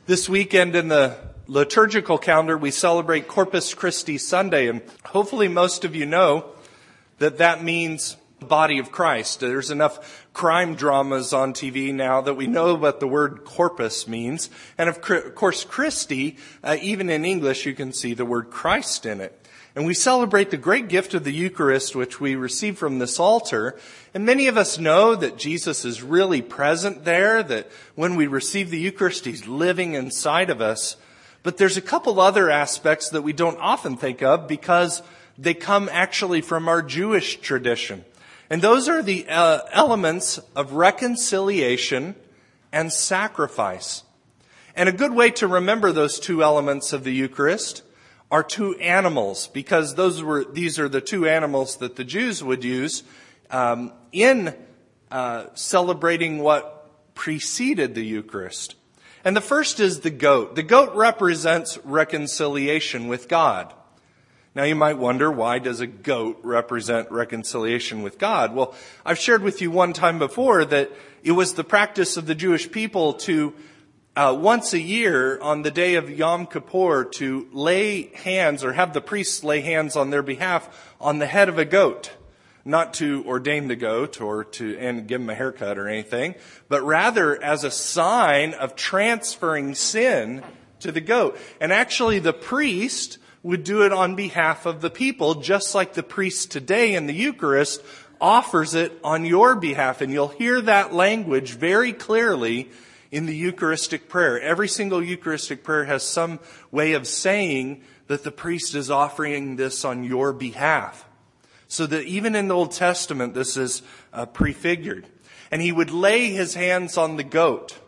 This weekend in the liturgical calendar, we celebrate Corpus Christi Sunday, and hopefully most of you know that means the body of Christ. There's enough crime dramas on TV now that we know what the word corpus means. And of course, Christi, even in English, you can see the word Christ in it. And we celebrate the great gift of the Eucharist, which we receive from this altar. And many of us know that Jesus is really present there, that when we receive the Eucharist, He's living inside of us. But there's a couple other aspects that we don't often think of because they come actually from our Jewish tradition. And those are the elements of reconciliation and sacrifice. And a good way to remember those two elements of the Eucharist are two animals, because these are the two animals that the Jews would use in celebrating what preceded the Eucharist. And the first is the goat. The goat represents reconciliation with God. Now you might wonder, why does a goat represent reconciliation with God? Well, I've shared with you one time before that it was the practice of the Jewish people to once a year on the day of Yom Kippur to lay hands or have the priests lay hands on their behalf on the head of a goat. Not to ordain the goat or and give him a haircut or anything, but rather as a sign of transferring sin to the goat. And actually the priest would do it on behalf of the people, just like the priest today in the Eucharist offers it on your behalf. And you'll hear that language very clearly in the Eucharistic prayer. Every single Eucharistic prayer has some way of saying that the priest is offering this on your behalf. So that even in the Old Testament, this is prefigured. And he would lay his hands on the goat.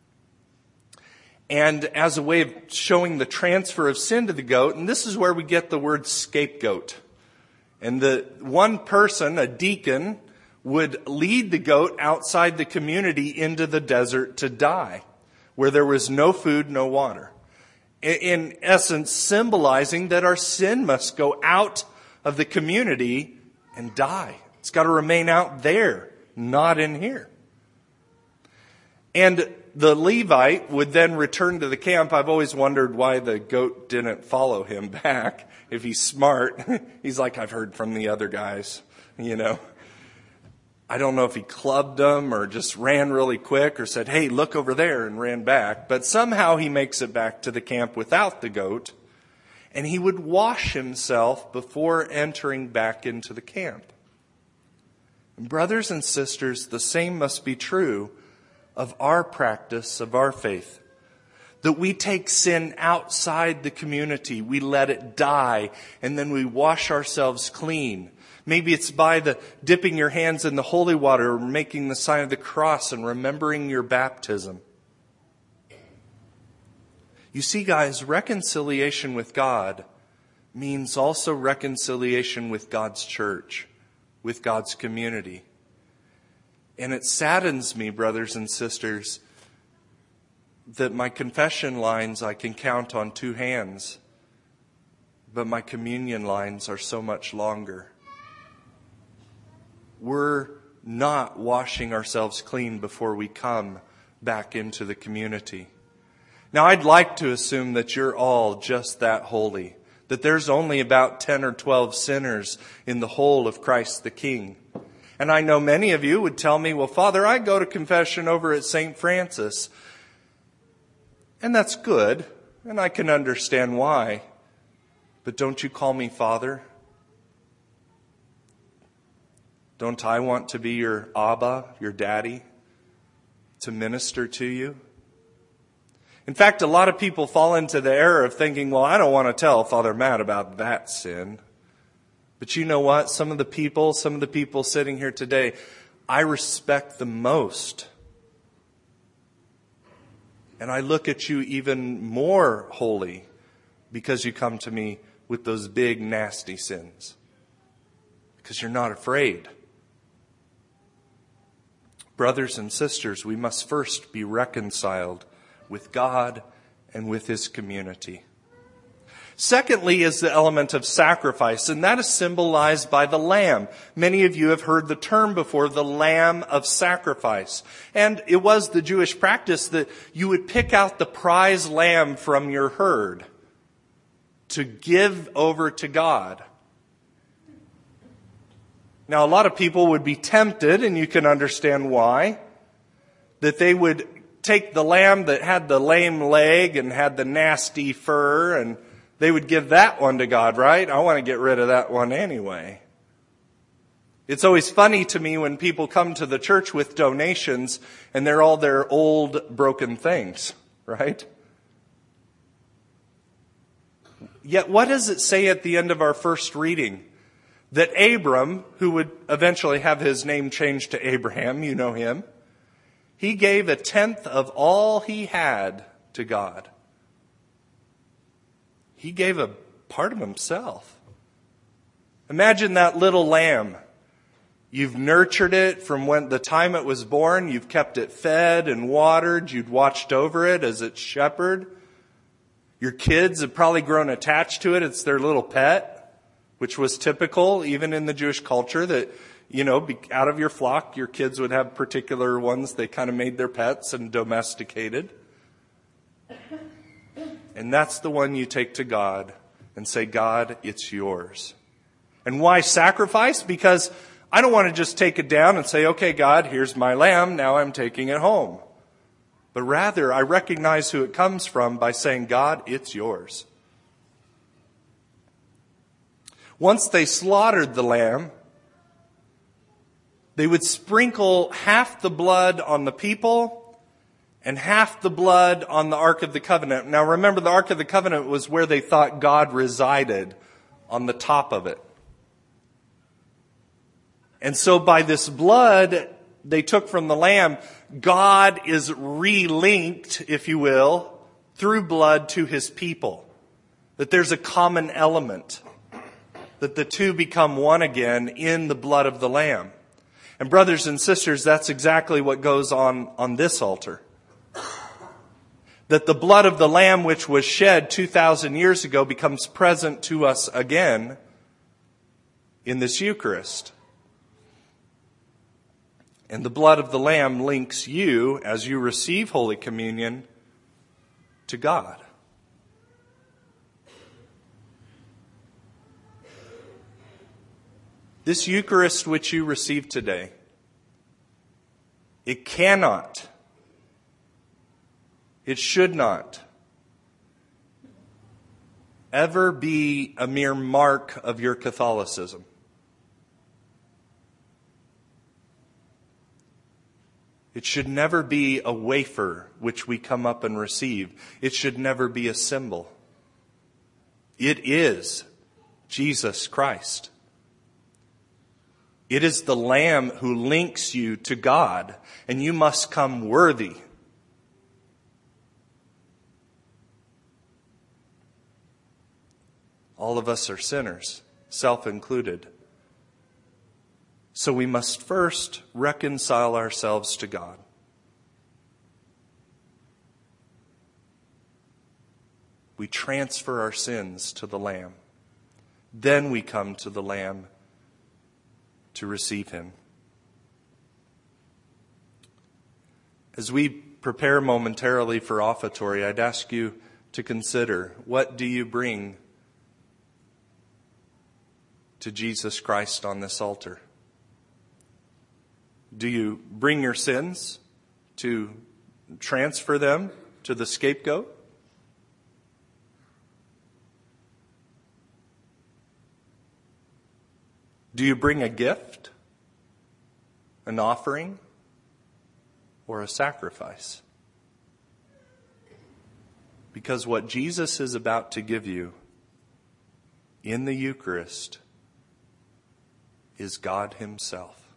And as a way of showing the transfer of sin to the goat, and this is where we get the word scapegoat. And the one person, a deacon, would lead the goat outside the community into the desert to die, where there was no food, no water. In essence, symbolizing that our sin must go out of the community and die. It's got to remain out there, not in here. And the Levite would then return to the camp. I've always wondered why the goat didn't follow him back. If he's smart, he's like, I've heard from the other guys, I don't know if he clubbed them or just ran really quick or said, hey, look over there, and ran back. But somehow he makes it back to the camp without the goat. And he would wash himself before entering back into the camp. And brothers and sisters, the same must be true of our practice, of our faith. That we take sin outside the community. We let it die, and then we wash ourselves clean. Maybe it's by the dipping your hands in the holy water, or making the sign of the cross and remembering your baptism. You see, guys, reconciliation with God means also reconciliation with God's church, with God's community. And it saddens me, brothers and sisters, that my confession lines I can count on two hands, but my communion lines are so much longer. We're not washing ourselves clean before we come back into the community. Now, I'd like to assume that you're all just that holy, that there's only about 10 or 12 sinners in the whole of Christ the King. And I know many of you would tell me, well, Father, I go to confession over at St. Francis. And that's good, and I can understand why. But don't you call me Father? Don't I want to be your Abba, your daddy, to minister to you? In fact, a lot of people fall into the error of thinking, well, I don't want to tell Father Matt about that sin. But you know what? Some of the people sitting here today, I respect the most. And I look at you even more holy because you come to me with those big, nasty sins. Because you're not afraid. Brothers and sisters, we must first be reconciled with God and with His community. Secondly is the element of sacrifice, and that is symbolized by the lamb. Many of you have heard the term before, the lamb of sacrifice. And it was the Jewish practice that you would pick out the prize lamb from your herd to give over to God. Now, a lot of people would be tempted, and you can understand why, that they would take the lamb that had the lame leg and had the nasty fur, and they would give that one to God, right? I want to get rid of that one anyway. It's always funny to me when people come to the church with donations and they're all their old broken things, right? Yet what does it say at the end of our first reading? That Abram, who would eventually have his name changed to Abraham, you know him, he gave 1/10 of all he had to God. He gave a part of himself. Imagine that little lamb. You've nurtured it from when the time it was born. You've kept it fed and watered. You've watched over it as its shepherd. Your kids have probably grown attached to it. It's their little pet, which was typical even in the Jewish culture that, out of your flock, your kids would have particular ones they kind of made their pets and domesticated. And that's the one you take to God and say, God, it's yours. And why sacrifice? Because I don't want to just take it down and say, okay, God, here's my lamb. Now I'm taking it home. But rather, I recognize who it comes from by saying, God, it's yours. Once they slaughtered the lamb, they would sprinkle half the blood on the people and half the blood on the Ark of the Covenant. Now remember, the Ark of the Covenant was where they thought God resided, on the top of it. And so by this blood they took from the lamb, God is relinked, if you will, through blood to his people. That there's a common element. That the two become one again in the blood of the lamb. And brothers and sisters, that's exactly what goes on this altar. That the blood of the lamb which was shed 2,000 years ago becomes present to us again in this Eucharist. And the blood of the lamb links you, as you receive Holy Communion, to God. This Eucharist which you receive today, it cannot, it should not ever be a mere mark of your Catholicism. It should never be a wafer which we come up and receive. It should never be a symbol. It is Jesus Christ. It is the Lamb who links you to God, and you must come worthy. All of us are sinners, self included. So we must first reconcile ourselves to God. We transfer our sins to the Lamb. Then we come to the Lamb to receive him. As we prepare momentarily for offertory, I'd ask you to consider, what do you bring to Jesus Christ on this altar? Do you bring your sins to transfer them to the scapegoat? Do you bring a gift, an offering, or a sacrifice? Because what Jesus is about to give you in the Eucharist is God himself.